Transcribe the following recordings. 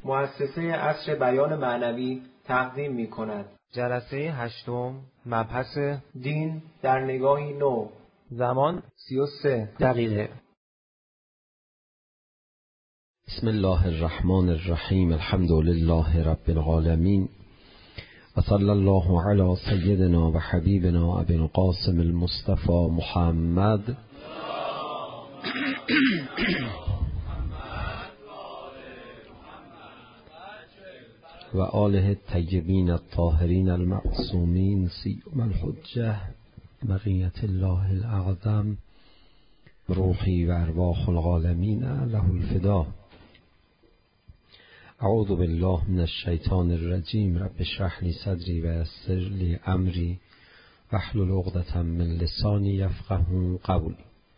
مؤسسه عصر بیان معنوی تقدیم می کند. جلسه 8 مبحث دین در نگاهی نو. زمان 33 دقیقه. بسم الله الرحمن الرحیم. الحمد لله رب العالمین و صلی الله علی سیدنا و حبیبنا ابی القاسم المصطفى محمد و آله الطیبین الطاهرین المعصومین سیما الحجة بقیة الله الاعظم روحی و ارواح العالمین له الفدا. اعوذ بالله من الشیطان الرجیم. رب اشرح لی صدری و یسر لی امری واحلل عقدة من لسانی یفقهوا قولی.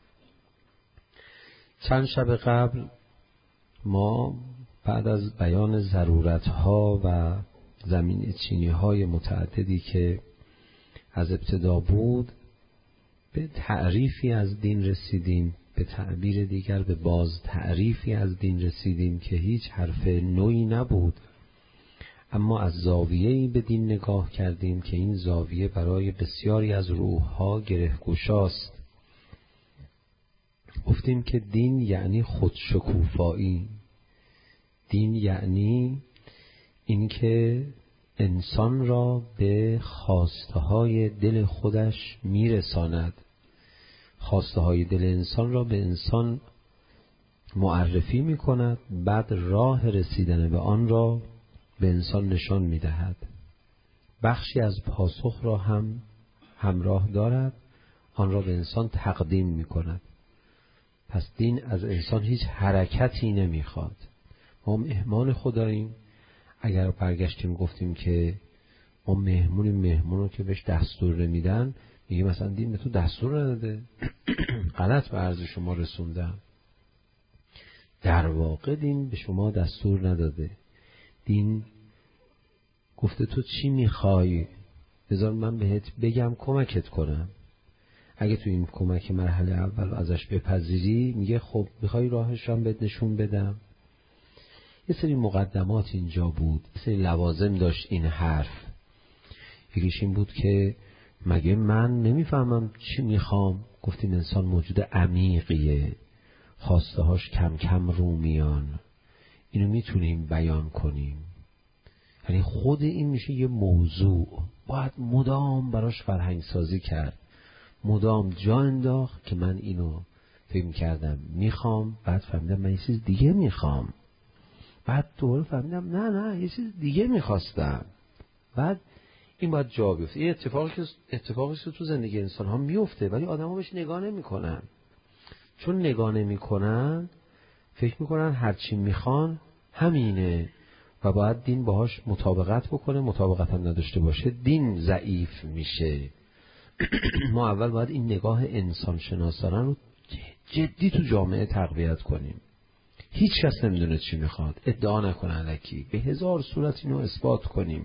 چند شب قبل ما بعد از بیان ضرورت‌ها و زمین چینی‌های متعددی که از ابتدا بود به تعریفی از دین رسیدیم، به تعبیر دیگر به باز تعریفی از دین رسیدیم که هیچ حرف نوعی نبود، اما از زاویه‌ای به دین نگاه کردیم که این زاویه برای بسیاری از روح‌ها گره‌گشاست. گفتیم که دین یعنی خودشکوفایی، دین یعنی اینکه انسان را به خواسته های دل خودش میرساند، خواسته های دل انسان را به انسان معرفی میکند، بعد راه رسیدن به آن را به انسان نشان میدهد، بخشی از پاسخ را هم همراه دارد، آن را به انسان تقدیم میکند. پس دین از انسان هیچ حرکتی نمیخواد. ما مهمان خداییم. اگر برگشتیم گفتیم که ما مهمون رو که بهش دستور نمیدن، میگه مثلا دین به تو دستور نداده، غلط به عرض شما رسوندم. در واقع دین به شما دستور نداده. دین گفته تو چی میخوای، بذار من بهت بگم کمکت کنم. اگه تو این کمک مرحله اول ازش بپذیری، میگه خب میخوای راهش رو بهت نشون بدم. یه سری مقدمات اینجا بود، یه سری لوازم داشت این حرف. یکیش این بود که مگه من نمیفهمم چی میخوام؟ گفتیم انسان موجود عمیقیه، خواسته هاش کم کم رو میان، اینو میتونیم بیان کنیم. یعنی خود این میشه یه موضوع، باید مدام براش فرهنگ سازی کرد، مدام جا انداخت که من اینو فکر کردم میخوام، بعد فهمیدم من یه چیز دیگه میخوام، بعد دوباره فهمیدم نه یه چیز دیگه میخواستم. بعد این باید جا بیفته. این اتفاقی که تو زندگی انسان ها میفته، ولی آدم ها بهش نگاه نمی کنن. چون نگاه نمی کنن فکر میکنن هرچی میخوان همینه و باید دین باهاش مطابقت بکنه. مطابقت هم نداشته باشه دین ضعیف میشه. ما اول باید این نگاه انسان شناسانه رو جدی تو جامعه تقویت کنیم. هیچ کس نمیدونه چی میخواد، ادعا نکنه الکی، به هزار صورت اینو اثبات کنیم.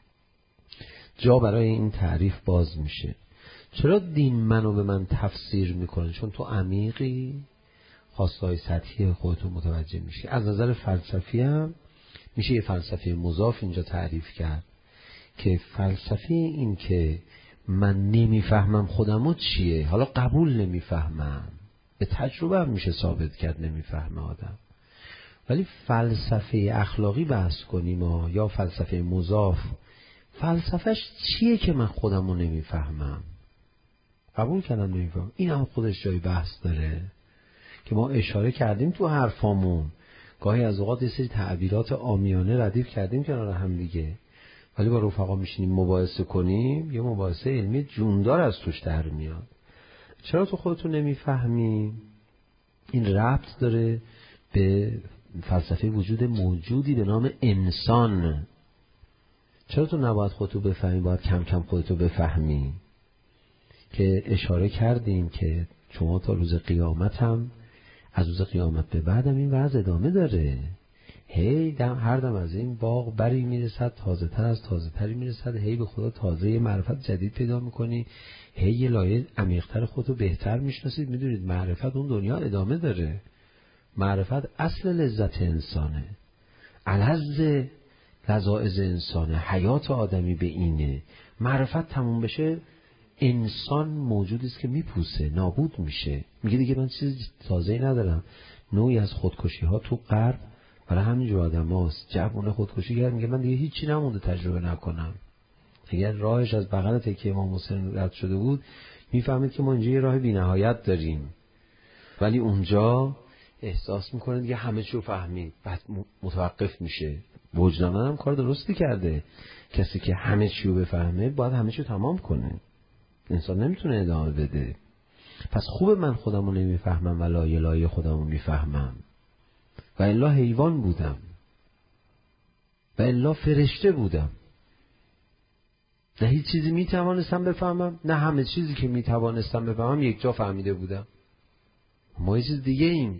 جا برای این تعریف باز میشه. چرا دین منو به من تفسیر میکنه؟ چون تو عمیقی خواستهای سطحی خودتو متوجه میشی. از نظر فلسفی هم میشه یه فلسفه مضاف اینجا تعریف کرد که فلسفه این که من نمیفهمم خودمو چیه، حالا قبول نمیفهمم، به تجربه هم میشه ثابت کرد نمیفهمه آدم. ولی فلسفه اخلاقی بحث کنیم یا فلسفه مضاف، فلسفهش چیه که من خودمو نمیفهمم؟ قبول کردم نمیفهمم. این هم خودش جای بحث داره که ما اشاره کردیم تو حرفامون. گاهی از اوقات یه سری تعبیرات عامیانه ردیف کردیم کنار هم دیگه، ولی با رفقا میشینیم مباحثه کنیم، یه مباحثه علمی جوندار از توش در میاد. چرا تو خودتو نمیفهمی؟ این ربط داره به فلسفه وجود موجودی به نام انسان. چرا تو نباید خودتو بفهمی، باید کم کم خودتو بفهمی؟ که اشاره کردیم که شما تا روز قیامت هم، از روز قیامت به بعد هم این وضع ادامه داره. هر دم از این باغ بری میرسد، تازه تر از تازه تری میرسد، به خدا تازه یه معرفت جدید پیدا میکنی، یه لایه عمیق‌تر خودتو بهتر میشناسید. میدونید معرفت اون دنیا ادامه داره. معرفت اصل لذت انسانه. الذ لذائذ انسانه، حیات آدمی به اینه. معرفت تموم بشه انسان موجودی است که میپوسه، نابود میشه. میگه دیگه من چیز تازه‌ای ندارم. نوعی از خودکشی ها تو غرب برای همینجور آدم هاست. جوونه خودکشی کرد میگه من دیگه هیچی نمونده تجربه نکنم. اگر راهش از بغل تکیه امام حسین رد شده بود میفهمید که ما اینجا یه راه بی‌نهایت داریم، ولی اونجا احساس میکنه دیگه همه چیو فهمید، بعد متوقف میشه. وجداناً هم کار درستی کرده. کسی که همه چیو بفهمه باید همه چیو تمام کنه. انسان نمیتونه ادامه بده. پس خوبه من خودمو نمیفهمم و لایه خودمو میفهمم، و الا حیوان بودم، و الا فرشته بودم. نه هیچ چیزی میتوانستم بفهمم، نه همه چیزی که میتوانستم بفهمم یک جا فهمیده بودم. ما یه چیز دیگه ایم.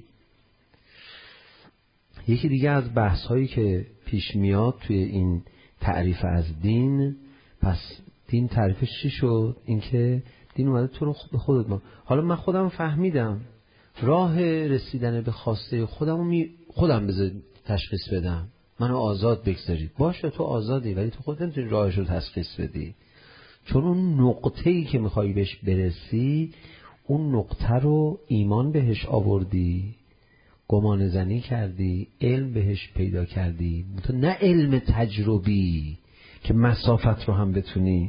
یکی دیگه از بحث هایی که پیش میاد توی این تعریف از دین، پس دین تعریفش چی شد؟ این که دین اومده تو رو به خودت ما. حالا من خودم فهمیدم راه رسیدن به خواسته خودم بذار تشخیص بدم. منو آزاد بگذارید. باشه تو آزادی، ولی تو خودت نمیتونی راهش رو تشخیص بدی. چون اون نقطه‌ای که میخوای بهش برسی، اون نقطه رو ایمان بهش آوردی، گمان زنی کردی، علم بهش پیدا کردی، نه علم تجربی که مسافت رو هم بتونی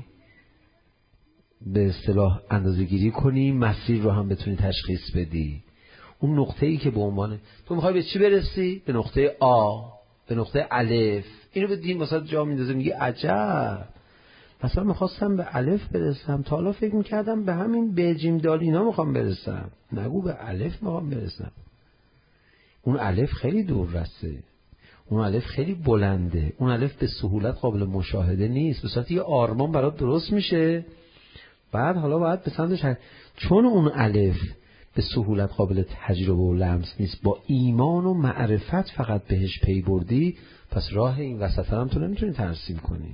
به اصطلاح اندازه گیری کنی، مسیر رو هم بتونی تشخیص بدی. اون نقطه‌ای که به عنوان تو میخوای به چی برسی؟ به نقطه آ، به نقطه الف. اینو به دین واسه جا میندازه، میگه عجب. مثلا میخواستم به الف برسم، تا حالا فکر میکردم به همین به جیم دال اینا میخوام برسم، نگو به الف میخوام برسم. اون الف خیلی دور رسته، اون الف خیلی بلنده، اون الف به سهولت قابل مشاهده نیست. به صورت یه آرمان برات درست میشه، بعد حالا باید به سمتش چون اون الف به سهولت قابل تجربه و لمس نیست، با ایمان و معرفت فقط بهش پی بردی، پس راه این وسط هم تو نمیتونی ترسیم کنی.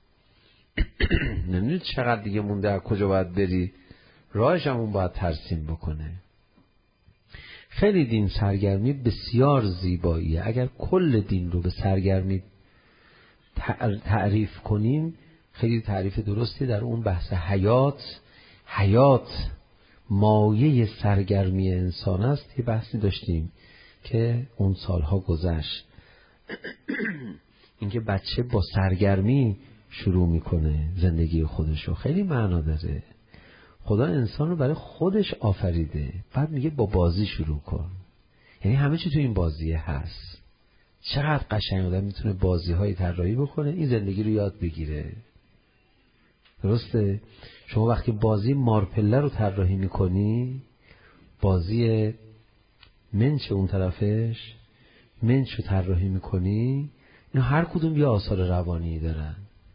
نمیدونی چقدر دیگه مونده از کجا باید بری، راهش هم اون باید ترسیم بکنه. خیلی دین سرگرمی بسیار زیباییه. اگر کل دین رو به سرگرمی تعریف کنیم، خیلی تعریف درستی در اون بحث حیات مایه سرگرمی انسان است. یه بحثی داشتیم که اون سالها گذشت. اینکه بچه با سرگرمی شروع میکنه زندگی خودشو، خیلی معنا داره. خدا انسان رو برای خودش آفریده، بعد میگه با بازی شروع کن. یعنی همه چی تو این بازیه هست. چقدر قشنگ آدم میتونه بازی‌های طراحی بکنه، این زندگی رو یاد بگیره. درسته؟ شما وقتی بازی مارپله رو طراحی میکنی، بازی منچ اون طرفش، منچ رو طراحی میکنی، اینا هر کدوم یه آثار روانی دارن.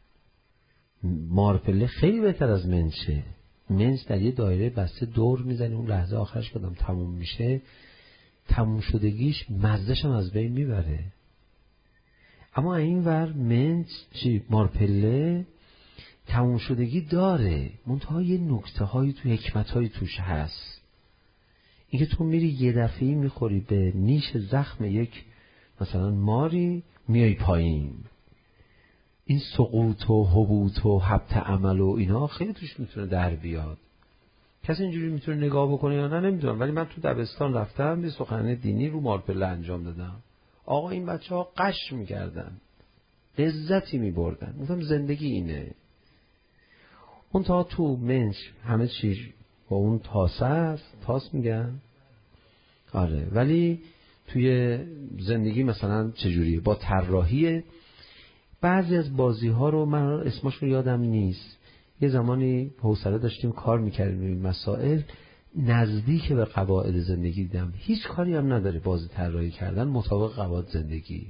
مارپله خیلی بهتر از منچه. منچ در یه دایره بسته دور میزنی، اون لحظه آخرش کدام تموم میشه، تموم شدگیش مزدش هم از بین میبره. اما این ور منچ مارپله تموم شدگی داره، منتها یه نکته هایی تو حکمت هایی توش هست. اینکه تو میری یه دفعی میخوری به نیش زخم یک مثلا ماری، میای پایین. این سقوط و هبوط و حبط عمل و اینا خیلی توش میتونه در بیاد. کسی اینجوری میتونه نگاه بکنه یا نه نمیدونم، ولی من تو دبستان رفتم یه سخنرانی دینی رو مارپله انجام دادم. آقا این بچه‌ها قش میکردن، لذتی میبردن. گفتم زندگی اینه. اون تا تو منچ همه چیز با اون تاسه است، تاس میگن. آره، ولی توی زندگی مثلا چجوریه؟ با طراحی. بعضی از بازی ها رو من اسمش رو یادم نیست، یه زمانی حوصله داشتیم کار میکردیم این مسائل، نزدیک به قواعد زندگی دیدم. هیچ کاری هم نداره بازی طراحی کردن مطابق قواعد زندگی.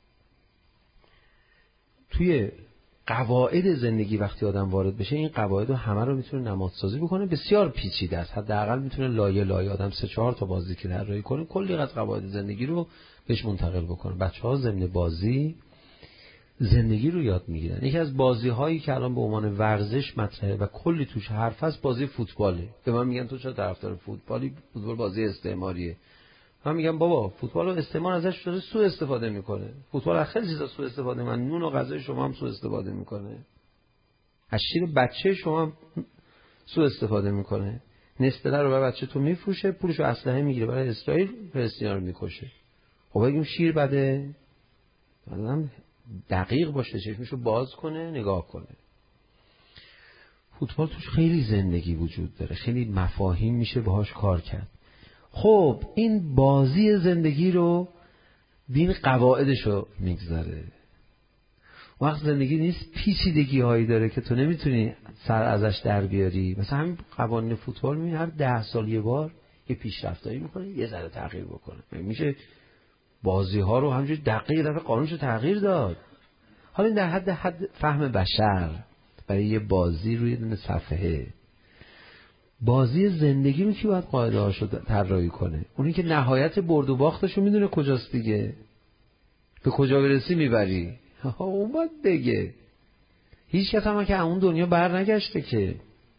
توی قواعد زندگی وقتی آدم وارد بشه، این قواعد رو همه رو میتونه نمادسازی بکنه. بسیار پیچیده است، حداقل میتونه لایه آدم 3-4 تا بازی که طراحی کنه کلی از قواعد زندگی رو بهش منتقل بکنه. بچه‌ها ضمن بازی زندگی رو یاد میگیرن. یکی از بازی هایی که الان به عنوان ورزش مطرحه و کلی توش حرف هست، بازی فوتباله. به من میگن تو چرا طرفدار فوتبالی؟ فوتبال بازی استعماریه. من میگم بابا فوتبال رو استعمار ازش داره سوء استفاده میکنه. فوتبال از خیلی چیزا سوء استفاده میکنه. نون و غذای شما هم سوء استفاده میکنه. از شیر بچه شما هم سوء استفاده میکنه. نستله رو برای بچه تو میفروشه، پولشو اسلحه میگیره برای اسرائیل، فلسطینیا رو میکشه. خب بگیم شیر بده؟ آدم دقیق باشه، چشمشو باز کنه، نگاه کنه. فوتبال توش خیلی زندگی وجود داره، خیلی مفاهیم میشه باهاش کار کرد. خب این بازی زندگی رو دین قواعدشو میگذاره. وقت زندگی نیست پیچیدگی هایی داره که تو نمیتونی سر ازش در بیاری. مثلا همین قوانین فوتبال میبینی هر 10 سال یه بار یه پیشرفتایی میکنه، یه ذره تغییر بکنه. میشه بازی ها رو همینجوری دقیق دفعه قانونشو تغییر داد. حالا این در حد فهم بشر برای یه بازی روی دونه صفحه. بازی زندگی رو کی باید قاعده هاشو طراحی کنه؟ اونی که نهایت برد و باختشو میدونه کجاست دیگه. به کجا برسی میبری. اون باید بگه. هیچ کس هم که اون دنیا بر نگشته که.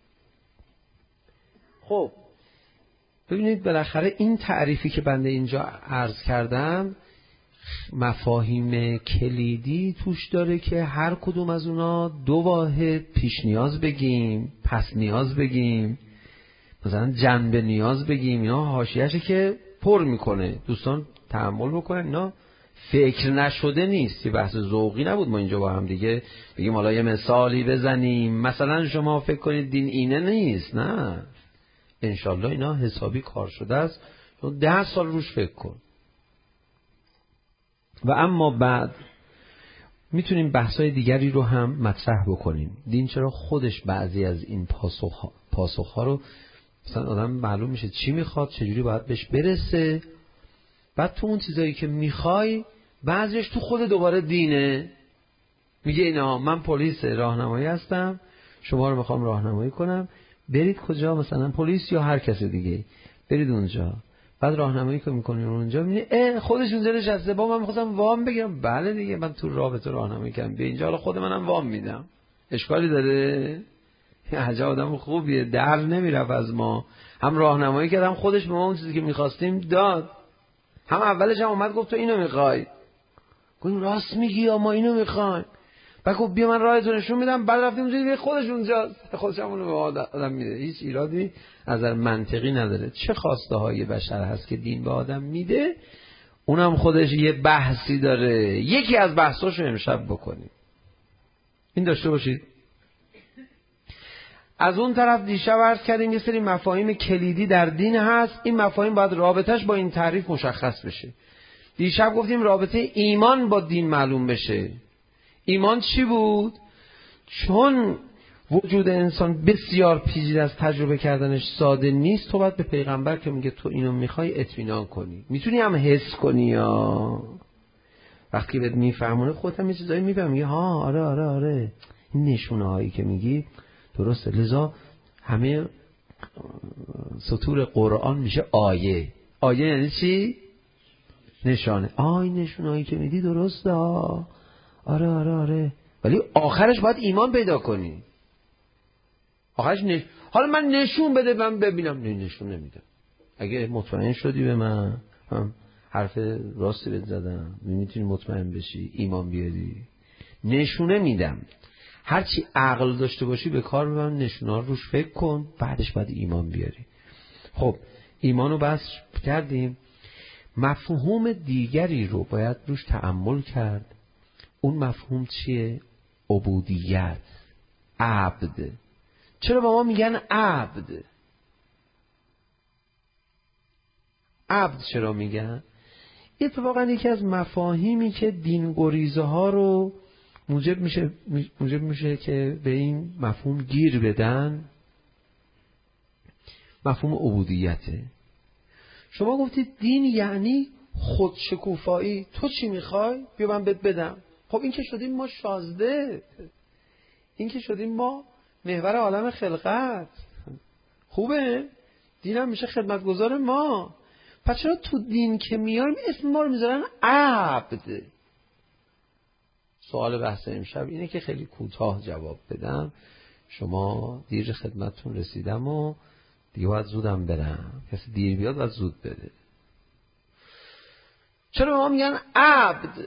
خب ببینید بالاخره این تعریفی که بنده اینجا عرض کردم مفاهیم کلیدی توش داره که هر کدوم از اونا 2 واحد پیش نیاز بگیم، پس نیاز بگیم، مثلا جنبه نیاز بگیم. اینا حاشیه‌اشه که پر میکنه. دوستان تأمل بکنن، اینا فکر نشده نیست. یه بحث ذوقی نبود ما اینجا با هم دیگه بگیم حالا یه مثالی بزنیم مثلا شما فکر کنید دین اینه نیست. نه، انشالله اینا حسابی کار شده است. 10 سال روش فکر کن. و اما بعد میتونیم بحثای دیگری رو هم مطرح بکنیم. دین چرا خودش بعضی از این پاسخها رو مثلا آدم معلوم میشه چی میخواد، چجوری باید بهش برسه. بعد تو اون چیزایی که میخوای بعضیش تو خود دوباره دینه. میگه اینا من پلیس راهنمایی هستم، شما رو میخوام راهنمایی کنم، برید کجا، مثلا پلیس یا هر کس دیگه، برید اونجا. بعد راهنمایی که میکنین اونجا میبینی خودش اونجا نشسته. با من میخواستم وام بگیرم. بله دیگه من تو رابطه راهنمایی کردم، بیا اینجا، حالا خود منم وام میدم. اشکالی داره؟ عجب آدم خوبیه، در نمیرفت از ما. هم راهنمایی کردم، خودش به ما اون چیزی که میخواستیم داد. هم اولش هم اومد گفت تو اینو میخوای. گفتم راست میگی، ما اینو میخوایم. بعد گفت بیا من راهتو نشون میدم. بعد رفتیم اونجا خودش اونجاست، خودش همونو به آدم میده. هیچ ایرادی از نظر منطقی نداره. چه خواسته های بشر هست که دین به آدم میده، اونم خودش یه بحثی داره. یکی از بحثاشو امشب بکنیم. این داشته باشید. از اون طرف دیشب عرض کردیم یه سری مفاهیم کلیدی در دین هست. این مفاهیم باید رابطش با این تعریف مشخص بشه. دیشب گفتیم رابطه ایمان با دین معلوم بشه. ایمان چی بود؟ چون وجود انسان بسیار پیچیده از تجربه کردنش ساده نیست، تو باید به پیغمبر که میگه تو اینو میخوای اطمینان کنی. میتونی هم حس کنی یا وقتی بهت میفهمونه خودت هم یه چیزایی میفهمی، میگه ها آره این نشونه هایی که میگی درسته. لذا همه سطور قرآن میشه آیه. آیه یعنی چی؟ نشانه. این نشونه هایی که میدی درسته. آره ولی آخرش باید ایمان پیدا کنی. آخرش حالا من نشون بده من ببینم. نشون نمیدم. اگه مطمئن شدی به من حرف راستی بهت زدم، میتونی مطمئن بشی ایمان بیاری. نشونه میدم. هرچی عقل داشته باشی به کار ببر، نشونا روش فکر کن، بعدش باید ایمان بیاری. خب ایمانو بس کردیم. مفهوم دیگری رو باید روش تأمل کرد. اون مفهوم چیه؟ عبودیت، عبد. چرا با ما میگن عبد؟ عبد چرا میگن؟ اتفاقا یکی از مفاهیمی که دینگریزه ها رو موجب میشه که به این مفهوم گیر بدن، مفهوم عبودیته. شما گفتید دین یعنی خودشکوفایی. تو چی میخوای؟ بیا من بهت بدم. خب این که شدیم ما شازده، این که شدیم ما محور عالم خلقت. خوبه؟ دینم میشه خدمتگزار ما. پس چرا تو دین که میاریم اسم ما رو میذارن عبد؟ سوال بحث امشب اینه که خیلی کوتاه جواب بدم. شما دیر خدمتتون رسیدم و دیگه باید زودم برم. کسی دیر بیاد باید زود بره. چرا به ما میگن عبد؟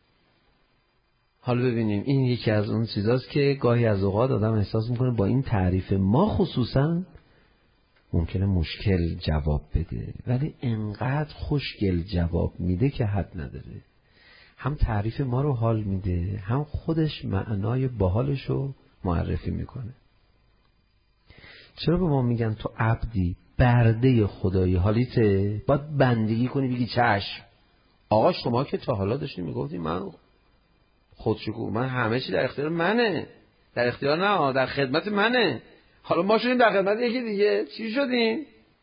حالا ببینیم، این یکی از اون چیزاست که گاهی از اوقات آدم احساس میکنه با این تعریف ما خصوصا ممکنه مشکل جواب بده، ولی انقدر خوشگل جواب میده که حد نداره. هم تعریف ما رو حال میده، هم خودش معنای باحالش رو معرفی میکنه. چرا به ما میگن تو عبدی، برده خدایی، حالیته باید بندگی کنی، بگی چشم. آقا شما که تا حالا داشتی میگفتی من خودشکوه، من همه چی در اختیار منه، در اختیار نه، در خدمت منه. حالا ما شدیم در خدمت یکی دیگه، چی شدیم؟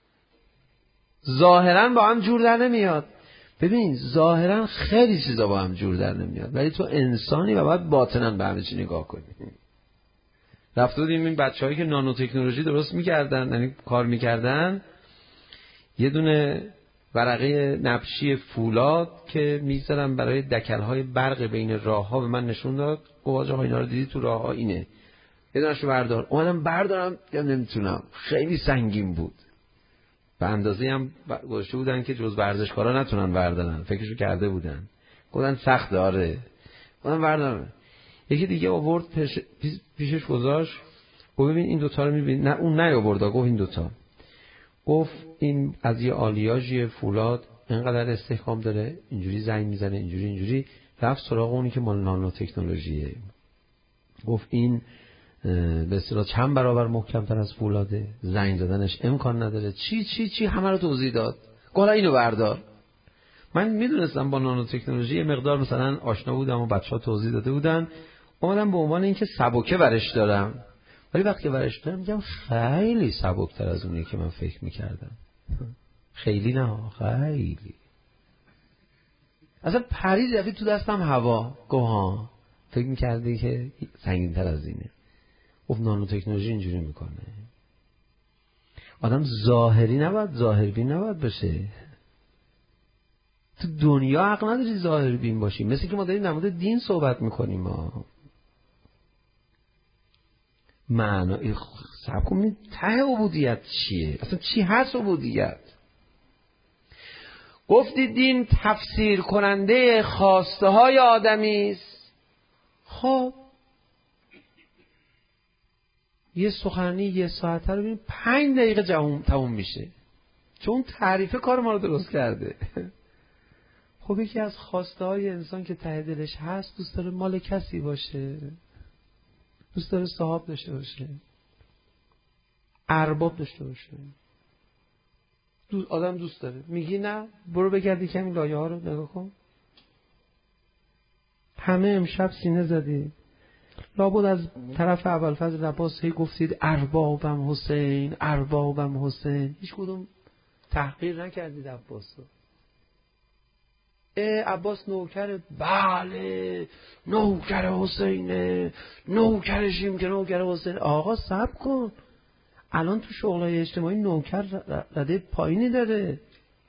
ظاهرا با هم جور در نمیاد. ببین ظاهرا خیلی چیزا با هم جور در نمیاد، ولی تو انسانی و باید باطنا به همه چی نگاه کنی. رفته بودیم این بچه‌هایی که نانو تکنولوژی درست می‌کردن، یعنی کار می‌کردن، یه دونه ورقه نبشی فولاد که می‌ذارن برای دکل‌های برق بین راه‌ها به من نشون داد. گفت آقا اینا رو دیدی تو راه‌ها اینه، یه دونه‌شو بردار. اومدم بردارم، یا نمیتونم، خیلی سنگین بود. به اندازه‌ای هم گذاشته بودن که جز ورزشکارا نتونن بردارن، فکرشو کرده بودن. گفتن سخت داره. اومدم بردارم. یکی دیگه آورد پیشش گذاشت، گفت ببین این دوتا رو می‌بینی؟ نه اون نیاورد، گفت این دوتا. گفت این از یه آلیاژ فولاد اینقدر استحکام داره، اینجوری زنگ میزنه، اینجوری. رفت سراغ اونی که مال نانو تکنولوژیه. گفت این به اصطلاح چند برابر محکم‌تر از فولاده، زنگ زدنش امکان نداره، چی همه رو توضیح داد. گفت اینو بردار. من میدونستم با نانو تکنولوژی یه مقدار مثلا آشنا بودم و بچه‌ها توضیح داده بودن، اومدم به عنوان اینکه سبکه برش دارم، ولی وقتی برش دارم میگم خیلی سبکتر از اونی که من فکر میکردم. خیلی نه، خیلی. اصلا پرید رفت تو دستم هوا. گوها فکر میکردی که سنگین‌تر از اینه. گفت نانو تکنولوژی اینجوری میکنه. آدم ظاهری نباید، ظاهربین نباید بشه. تو دنیا حق نداری ظاهربین باشی. مثل که ما داریم در مورد دین صحبت میکنیم. ما معنی صاحب کنید ته عبودیت چیه؟ اصلا چی هست عبودیت؟ گفتی دین تفسیر کننده خواسته های آدمی است. خب یه سخنرانی 1 ساعته رو ببین 5 دقیقه تموم میشه، چون تعریف کار ما رو درست کرده. خب یکی از خواسته های انسان که ته دلش هست، دوست داره مال کسی باشه، دوست داره صاحب داشته باشه، ارباب داشته باشه. آدم دوست داره. میگی نه، برو بگردی کمی لایه ها رو نگاه کن. همه امشب سینه زدی، لابد از طرف ابوالفضل عباس هی گفتید اربابم حسین، اربابم حسین. هیچ کدوم تحقیر نکردید عباس رو. عباس نوکر، بله نوکر حسینه، نوکرشیم که نوکر حسین. آقا صبر کن، الان تو شغلای اجتماعی نوکر رده پایینی داره.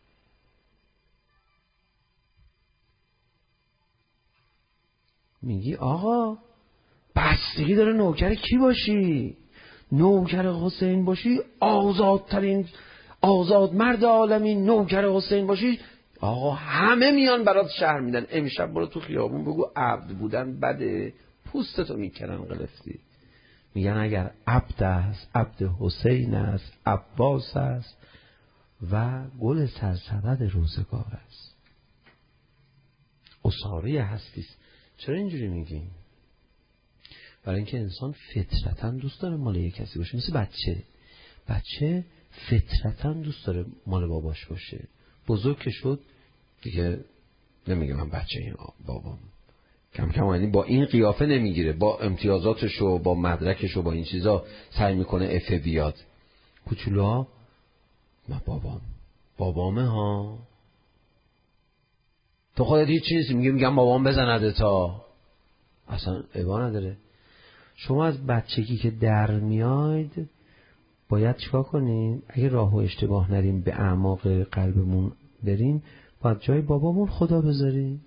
میگی آقا بستگی داره نوکر کی باشی. نوکر حسین باشی آزادترین آزاد مرد عالمین، نوکر حسین باشی آقا همه میان برات شهر میدن. امشب برو تو خیابون بگو عبد بودن بده، پوستتو میکنن قلفتی. میگن اگر عبد است، عبد حسین است، عباس است و گل سرسبد روزگار است، اساره هستیست. چرا اینجوری میگیم؟ برای اینکه انسان فطرتاً دوست داره مال یک کسی باشه. مثل بچه فطرتاً دوست داره مال باباش باشه. بزرگ که شد دیگه نمیگه من بچه این بابام، کم کم یعنی با این قیافه نمیگیره، با امتیازاتش و با مدرکش و با این چیزا سعی میکنه افه بیاد. کوچولوها من بابامه ها، تو خودت هیچ چیزی میگم بابام بزنده تا اصلا ابا نداره. شما از بچگی که در میاید باید چیکار کنیم؟ اگه راه و اشتباه نریم، به اعماق قلبمون بریم، باید جای بابامون خدا بذاریم.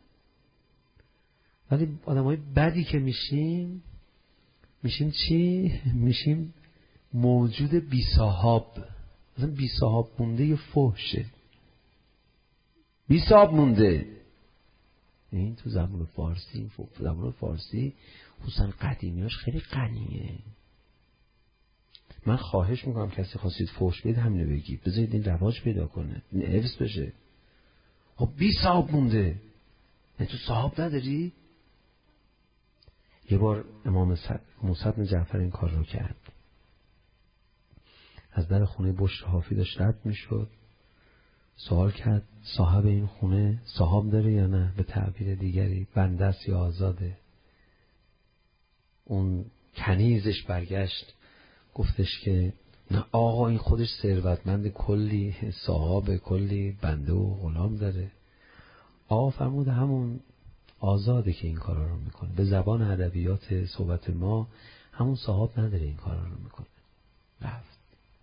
ولی آدمای بدی که میشیم چی؟ میشیم موجود بی صاحب، مثلا بی صاحب مونده فحشه. بی صاحب مونده. این تو زبان فارسی خصوصا قدیمیاش خیلی غنیه. من خواهش میکنم کسی خواستید فحش بدید همینو بگید، بذارید این رواج پیدا کنه، این حفظ بشه. خب بی صاحب مونده، نه تو صاحب نداری؟ یه بار امام موسی بن جعفر این کار رو کرد. از در خونه بشر حافی داشت رد میشد، سوال کرد صاحب این خونه صاحب داره یا نه؟ به تعبیر دیگری بنده است یا آزاده؟ اون کنیزش برگشت گفتش که نه آقا، این خودش ثروتمند، کلی صاحب، کلی بنده و غلام داره. آقا فرمود همون آزاده که این کارا رو میکنه. به زبان ادبیات صحبت ما همون صاحب نداره این کارا رو میکنه. رفت.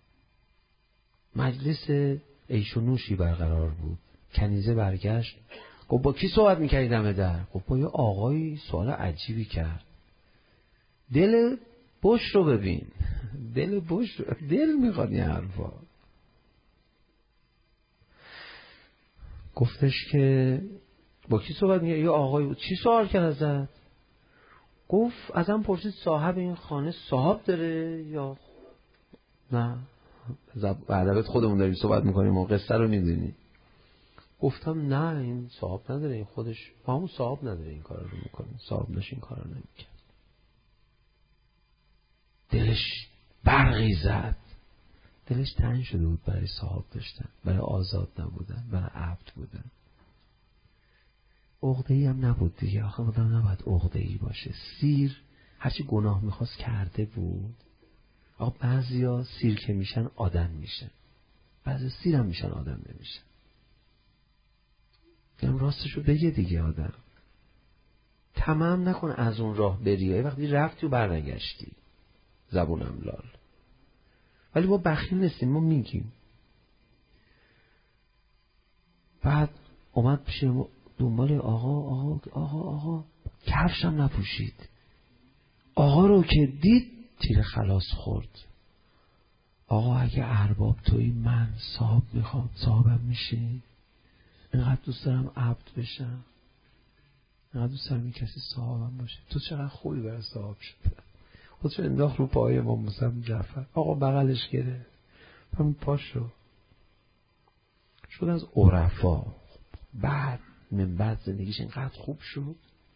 مجلس عیش و نوشی برقرار بود. کنیزه برگشت گفت با کی صحبت میکردی دم در؟ گفت با یه آقایی. سوال عجیبی کرد. دل بش رو ببین، دل میخواد این حرفا. گفتش که با کی صحبت میکردی؟ یه آقایی بود. چی سوال کرد ازت؟ گفت ازم پرسید صاحب این خانه صاحب داره یا نه؟ ادبیات خودمون داریم صحبت میکنیم و قصه رو میدونی. گفتم نه، این صاحب نداره، این خودش همون صاحب نداره این کار رو میکنه، صاحب نش این کار رو نمیکرد. دلش برقی زد، دلش تنگ شده بود برای صاحب داشتن، برای آزاد نبودن، برای عبد بودن. عقده‌ای هم نبود دیگه. آخه آدم نباید عقده‌ای باشه. سیر هرچی گناه میخواست کرده بود. آقا بعضیا سیر که میشن آدم میشن، بعضی سیر هم میشن آدم نمیشن. هم راستشو بگه دیگه. آدم تمام نکن از اون راه بری، وقتی رفتی و برنگشتی زبونم لال. ولی ما بخیل نیستیم، ما میگیم. بعد اومد پیش دنبال آقا کفشم نپوشید. آقا رو که دید تیر خلاص خورد. آقا اگه ارباب تویی من صاحب میخوام، صاحبم میشی؟ اینقدر دوست دارم عبد بشم، اینقدر دوست دارم این کسی صاحبم باشه. تو چقدر خوبی برای صاحب شد. خودش انداخت رو پای امام موسی بن جعفر. آقا بغلش گرفت، همین پاشو شد از عرفا. بعد زندگیش اینقدر خوب شد،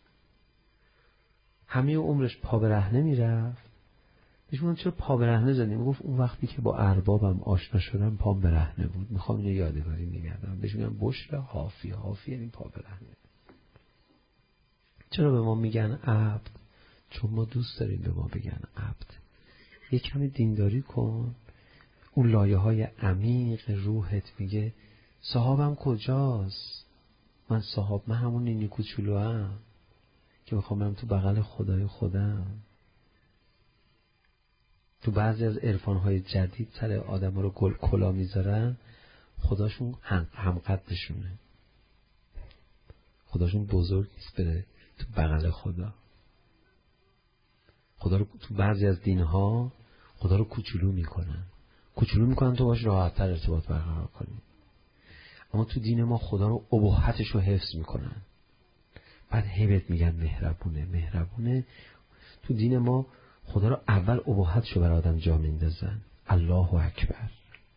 همه عمرش پا برهنه میرفت. بهش میگم چرا پا برهنه زدی؟ میگفت اون وقتی که با اربابم آشنا شدم پام برهنه بود، میخوام اینو یادگاری نگه دارم. بهش میگم بشر حافی یعنی پا برهنه. چرا به ما میگن عبد؟ چون ما دوست داریم به ما بگن عبد. یک کمی دینداری کن. اون لایه های عمیق روحت میگه صاحبم کجاست؟ من همون نینی کوچولو هم که میخوام برم تو بغل خدای خودم. تو بعضی از عرفان‌های جدید سر آدم رو کلا میذارن، خداشون همقدشونه. خداشون بزرگ نیست بره تو بغل خدا. خدا رو تو بعضی از دینها خدا رو کوچولو میکنن تو باش راحت‌تر ارتباط برقرار کنی. اما تو دین ما خدا رو ابهتش رو حفظ میکنن. بعد هیبت میگن مهربونه. تو دین ما خدا رو اول ابهتش رو برای آدم جا میندازن. الله اکبر.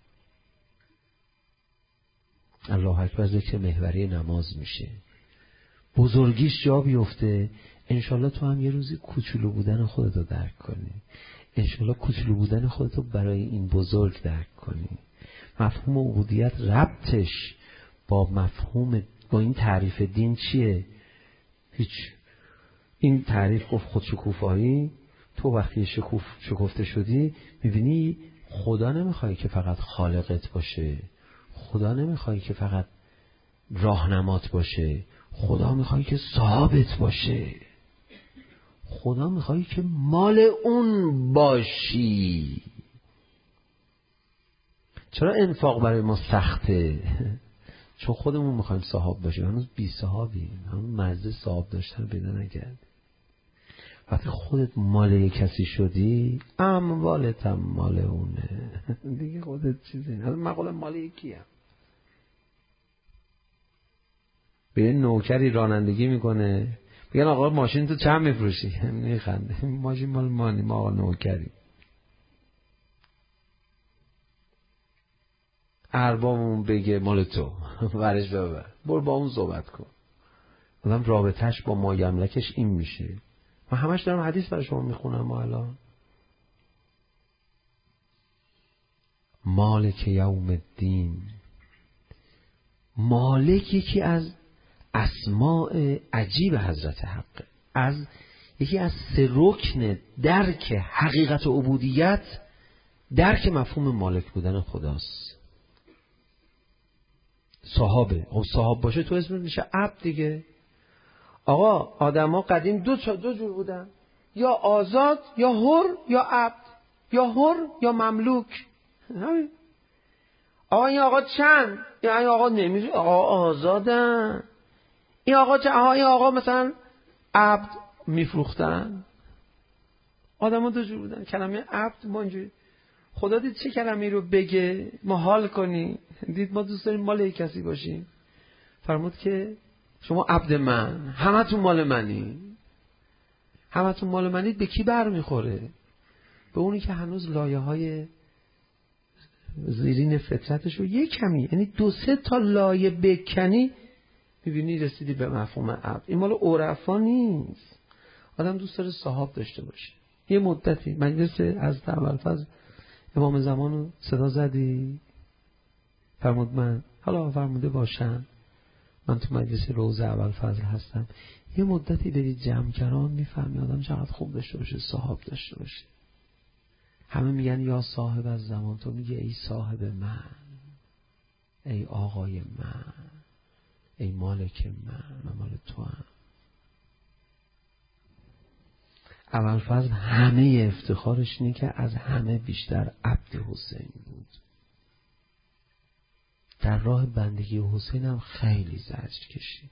الله اکبر ذکر محوری نماز میشه. بزرگیش جا بیفته. انشالله تو هم یه روزی کوچولو بودن خودتو درک کنی. انشالله کوچولو بودن خودتو برای این بزرگ درک کنی. مفهوم عبودیت ربطش با این تعریف دین چیه؟ هیچ. این تعریف گفت خودشکوفایی. تو وقتی شکفته شدی میبینی خدا نمیخوای که فقط خالقت باشه، خدا نمیخوای که فقط راهنمات باشه، خدا میخوای که صاحبت باشه، خدا میخوای که مال اون باشی. چرا انفاق برای ما سخته؟ چون خودمون میخوایم صاحب باشیم. هنوز بی صاحبیم، همون مزه صاحب داشتن پیدا نکردیم. وقتی خودت مال یک کسی شدی، اموالت هم مال اونه دیگه. خودت چیزی نه. مقاله مال یکیم. به یه نوکری رانندگی میکنه، میگن آقا ماشین تو چند میفروشی؟ میخنده، ماشین مال مانی، ما آقا نوکری. اربابمون بگه مال تو، ورش ببر، برو با اون صحبت کن. آدم رابطهش با مایملکش این میشه. من همش دارم حدیث برای شما میخونم. ما الان مالک یوم الدین، مالک یکی از اسماء عجیب حضرت حق، از یکی از 3 رکن درک حقیقت و عبودیت، درک مفهوم مالک بودن خداست. صاحبه، او صاحب باشه تو اسمش میشه عبد دیگه. آقا آدما قدیم دو جور بودن، یا آزاد یا حر یا عبد، یا حر یا مملوک. همین. آقا این آقا چند؟ این آقا نمیشه، آقا آزادن. این آقا چند؟ این آقا مثلا عبد میفروختن. آدما دو جور بودن. کلمه عبد ما اینجوری، خدا دید چه کلمه‌ای رو بگه ما حال کنی، دید ما دوست داریم مال کسی باشیم، فرمود که شما عبد من، همتون مال منی. همتون مال منید به کی برمیخوره؟ به اونی که هنوز لایه‌های زیرین فطرتش رو یک کمی، یعنی 2-3 تا لایه بکنی میبینی رسیدی به مفهوم عبد. این مال عرفا نیست. آدم دوست داره صاحب داشته باشه. یه مدتی مجلس از ابوالفضل امام زمان رو صدا زدی، فرمود من حالا فرموده باشم من تو مجلس روضه ابوالفضل هستم. یه مدتی برید جمع‌گران میفهمی آدم چقدر خوب داشته باشه، صاحب داشته باشه. همه میگن یا صاحب از زمان، تو میگه ای صاحب من، ای آقای من، ای مالک من مال تو هم. ابوالفضل همه افتخارش اینه که از همه بیشتر عبد حسین بود. در راه بندگی حسین هم خیلی زجر کشید.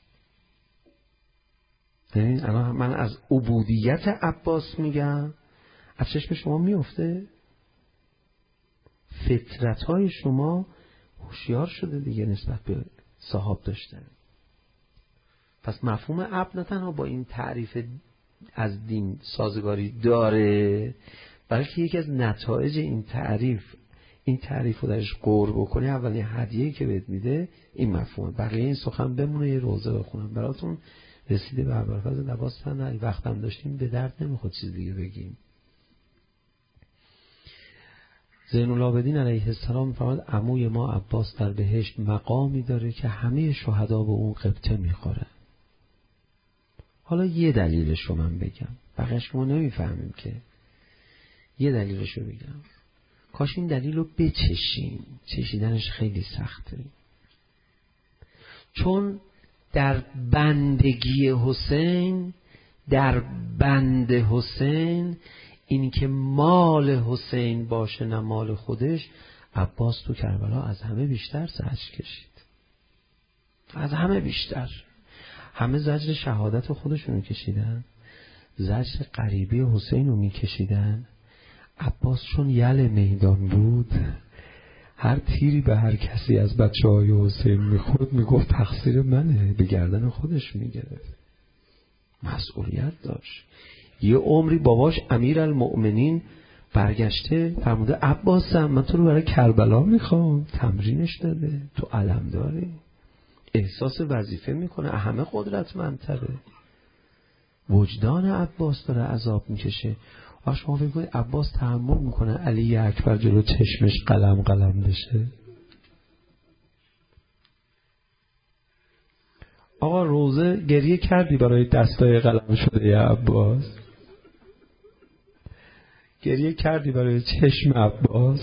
ببین الان من از عبودیت عباس میگم، از چشم شما میفته، فطرت‌های شما هوشیار شده دیگه نسبت به صاحب داشتن. پس مفهوم عبد نه تنها با این تعریف از دین سازگاری داره، بلکه یکی از نتایج این تعریف رو درش غور بکنی، اولین هدیه‌ای که بهت میده این مفهومه. بقیه این سخن بمونه یه روزه بخونم براتون. رسیده به ابوالفضل نباستن، وقتم داشتیم به درد نمیخواد چیز دیگه بگیم. زین العابدین علیه السلام فرمود عموی ما عباس در بهشت مقامی داره که همه شهدا به اون قبطه میخوره. حالا یه دلیلش رو من بگم، بقیه‌اش ما نمیفهمیم که. یه دلیلش رو بگم، کاش این دلیل رو بچشیم، چشیدنش خیلی سخته. چون در بندگی حسین، در بند حسین، این که مال حسین باشه نه مال خودش، عباس تو کربلا از همه بیشتر زجر کشید. از همه بیشتر. همه زجر شهادت خودشونو کشیدن، زجر غریبی حسین رو میکشیدن. عباس چون یل میدان بود، هر تیری به هر کسی از بچه‌های حسین میخورد میگفت تقصیر منه، به گردن خودش میگرفت. مسئولیت داشت. یه عمری باباش امیرالمؤمنین برگشته فرموده عباسم من تو رو برای کربلا میخوام، تمرینش داده، تو علم داری، احساس وظیفه میکنه، همه قدرتمندتره. وجدان عباس داره عذاب میکشه. وقت شما فکر کنید عباس تحمل میکنه علی اکبر جلو چشمش قلم بشه؟ آقا روزه گریه کردی برای دستای قلم شده یا عباس؟ گریه کردی برای چشم عباس؟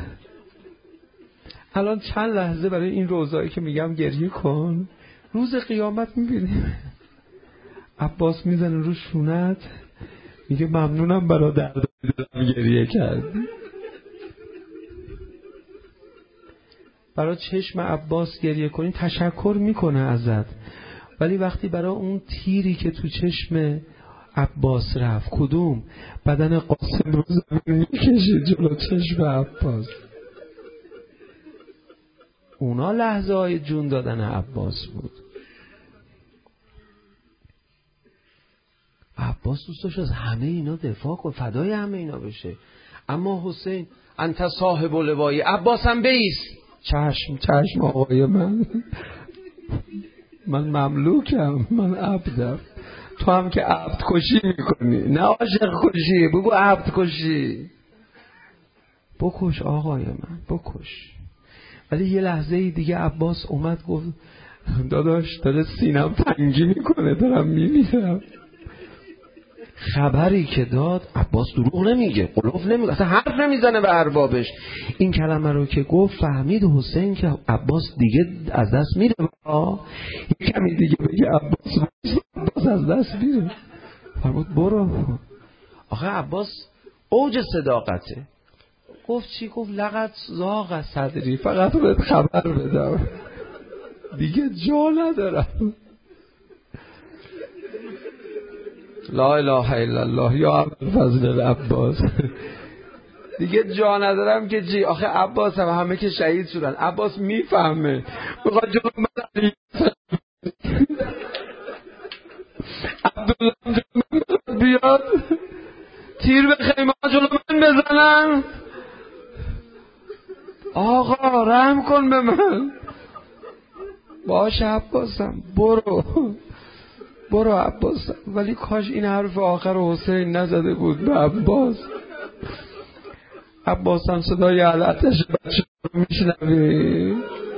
الان چند لحظه برای این روزایی که میگم گریه کن، روز قیامت میبینیم عباس میزنه رو شونت میگه ممنونم برادر دادم گریه کردی. برای چشم عباس گریه کنی تشکر میکنه ازت، ولی وقتی برای اون تیری که تو چشم عباس رفت، کدوم؟ بدن قاسم رو زمین میکشید جلو چشم عباس. اونا لحظه های جون دادن عباس بود. عباس دوست داشت از همه اینا دفاع کنه، فدای همه اینا بشه. اما حسین انت صاحب لوایی، عباس هم بیست. چشم آقای من مملوکم، من عبدم. تو هم که عبد کشی میکنی، نه عاشق کشی. بگو عبد کشی. بکش آقای من، بکش. ولی یه لحظه دیگه عباس اومد گفت داداش داره سینم تنگی میکنه، دارم میمیرم. خبری که داد، عباس دروغ نمیگه، قلوف نمیگه، اصلا حرف نمیزنه به اربابش. این کلمه رو که گفت فهمید حسین که عباس دیگه از دست میره. یه کمی دیگه بگه عباس از دست میره. فرمود برو. آخه عباس اوج صداقته. گفت چی؟ گفت لقد زاغ صدری، فقط بهت خبر بدم دیگه جا ندارم. لا اله الا الله یا ابوالفضل العباس. دیگه جا ندارم که چی؟ آخه عباس همه که شهید شدن. عباس میفهمه، میخواد جلو من علی عبدالله بیاد تیر به خیمه جلو من بزنن. آقا رحم کن به من. باشه عباسم، برو عباسم. ولی کاش این حرف آخر حسین نزده بود به عباس. عباسم صدای علتش بچه رو میشنوی؟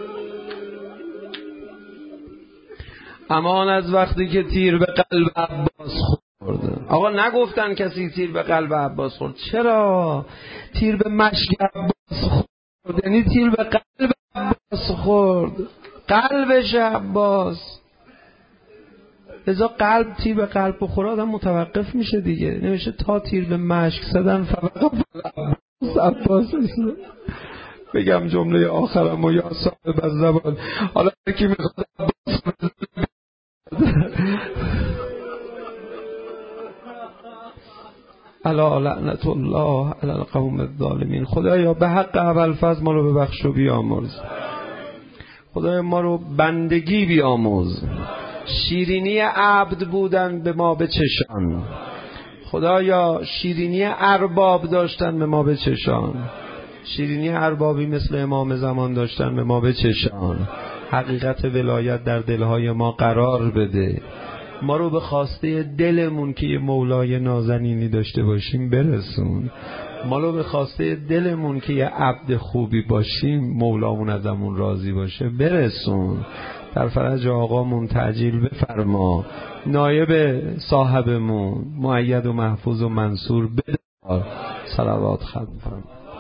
امان از وقتی که تیر به قلب عباس خورد. آقا نگفتن کسی تیر به قلب عباس خورد. چرا؟ تیر به مشک عباس خورد، یعنی تیر به قلب عباس خورد، قلبش عباس. لذا قلب تیر به قلب بخوره آدم متوقف میشه دیگه. نمیشه تا تیر به مشک زدن فقط عباس. بگم جمله آخرم و یا صاحب الزبان. حالا کی میخواد عباس الا لعنت الله علی القوم الظالمین. خدایا به حق ابوالفضل ما رو ببخش و بیامرز. خدایا ما رو بندگی بیاموز، شیرینی عبد بودن به ما بچشان. خدایا شیرینی ارباب داشتن به ما بچشان، شیرینی اربابی مثل امام زمان داشتن به ما بچشان. حقیقت ولایت در دلهای ما قرار بده. ما رو به خواسته دلمون که یه مولای نازنینی داشته باشیم برسون. ما رو به خواسته دلمون که یه عبد خوبی باشیم، مولامون ازمون راضی باشه برسون. در فرج آقامون تعجیل بفرما. نایب صاحبمون مؤید و محفوظ و منصور بدار. صلوات ختم فرما.